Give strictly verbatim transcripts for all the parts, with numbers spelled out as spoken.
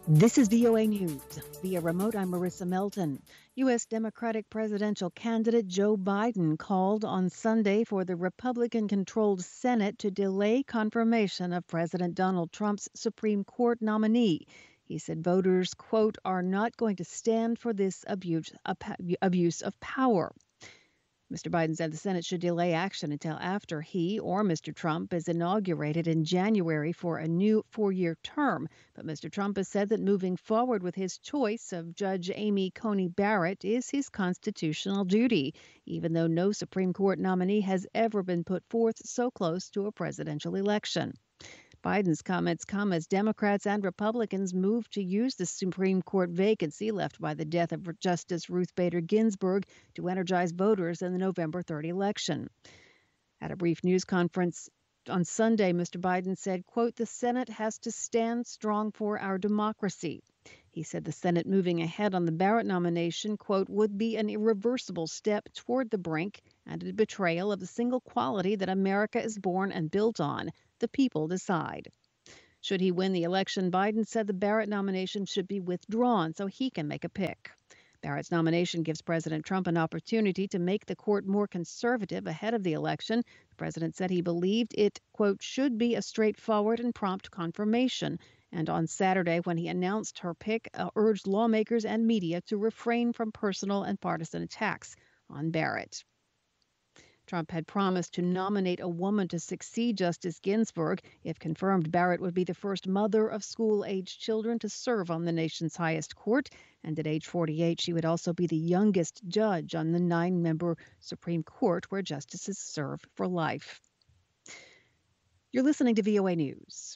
This is V O A News. Via remote, I'm Marissa Melton. U S. Democratic presidential candidate Joe Biden called on Sunday for the Republican-controlled Senate to delay confirmation of President Donald Trump's Supreme Court nominee. He said voters, quote, are not going to stand for this abuse, abuse of power. Mister Biden said the Senate should delay action until after he or Mister Trump is inaugurated in January for a new four-year term. But Mister Trump has said that moving forward with his choice of Judge Amy Coney Barrett is his constitutional duty, even though no Supreme Court nominee has ever been put forth so close to a presidential election. Biden's comments come as Democrats and Republicans move to use the Supreme Court vacancy left by the death of Justice Ruth Bader Ginsburg to energize voters in the November third election. At a brief news conference on Sunday, Mister Biden said, quote, the Senate has to stand strong for our democracy. He said the Senate moving ahead on the Barrett nomination, quote, would be an irreversible step toward the brink and a betrayal of the single quality that America is born and built on. The people decide. Should he win the election, Biden said the Barrett nomination should be withdrawn so he can make a pick. Barrett's nomination gives President Trump an opportunity to make the court more conservative ahead of the election. The president said he believed it, quote, should be a straightforward and prompt confirmation. And on Saturday, when he announced her pick, uh, urged lawmakers and media to refrain from personal and partisan attacks on Barrett. Trump had promised to nominate a woman to succeed Justice Ginsburg. If confirmed, Barrett would be the first mother of school-aged children to serve on the nation's highest court. And at age forty-eight, she would also be the youngest judge on the nine-member Supreme Court, where justices serve for life. You're listening to V O A News.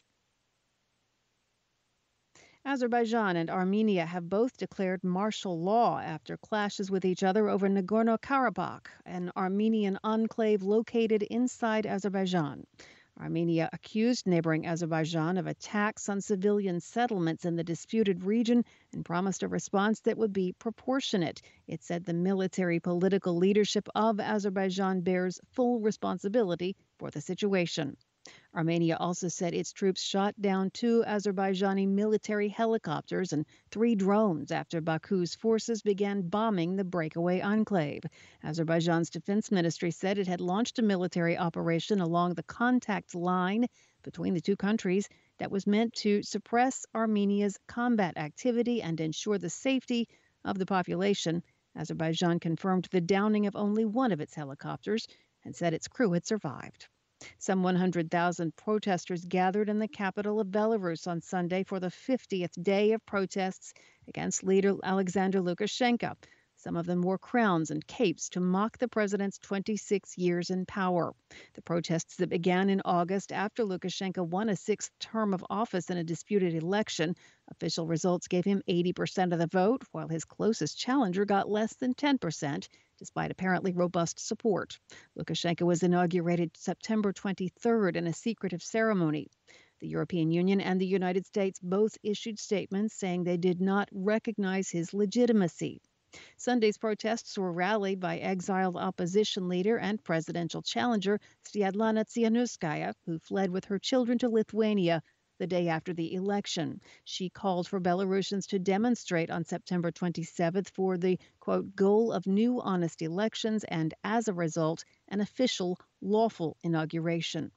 Azerbaijan and Armenia have both declared martial law after clashes with each other over Nagorno-Karabakh, an Armenian enclave located inside Azerbaijan. Armenia accused neighboring Azerbaijan of attacks on civilian settlements in the disputed region and promised a response that would be proportionate. It said the military political leadership of Azerbaijan bears full responsibility for the situation. Armenia also said its troops shot down two Azerbaijani military helicopters and three drones after Baku's forces began bombing the breakaway enclave. Azerbaijan's defense ministry said it had launched a military operation along the contact line between the two countries that was meant to suppress Armenia's combat activity and ensure the safety of the population. Azerbaijan confirmed the downing of only one of its helicopters and said its crew had survived. Some one hundred thousand protesters gathered in the capital of Belarus on Sunday for the fiftieth day of protests against leader Alexander Lukashenko. Some of them wore crowns and capes to mock the president's twenty-six years in power. The protests that began in August after Lukashenko won a sixth term of office in a disputed election. Official results gave him eighty percent of the vote, while his closest challenger got less than ten percent. Despite apparently robust support. Lukashenko was inaugurated September twenty-third in a secretive ceremony. The European Union and the United States both issued statements saying they did not recognize his legitimacy. Sunday's protests were rallied by exiled opposition leader and presidential challenger Sviatlana Tsikhanouskaya, who fled with her children to Lithuania the day after the election. She called for Belarusians to demonstrate on September twenty-seventh for the, quote, goal of new honest elections and, as a result, an official, lawful inauguration.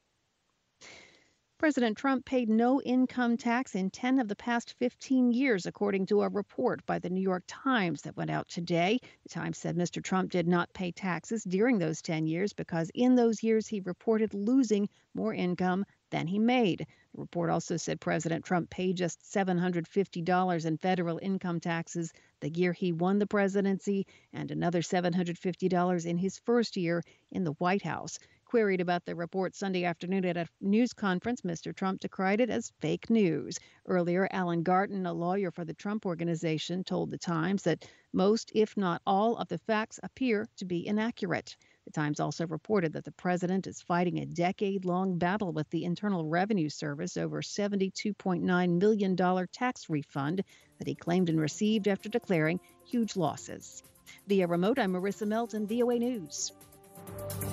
President Trump paid no income tax in ten of the past fifteen years, according to a report by the New York Times that went out today. The Times said Mister Trump did not pay taxes during those ten years because in those years he reported losing more income than he made. The report also said President Trump paid just seven hundred fifty dollars in federal income taxes the year he won the presidency and another seven hundred fifty dollars in his first year in the White House. Queried about the report Sunday afternoon at a news conference, Mister Trump decried it as fake news. Earlier, Alan Garten, a lawyer for the Trump Organization, told the Times that most, if not all, of the facts appear to be inaccurate. The Times also reported that the president is fighting a decade-long battle with the Internal Revenue Service over seventy-two point nine million dollars tax refund that he claimed and received after declaring huge losses. Via remote, I'm Marissa Melton, V O A News.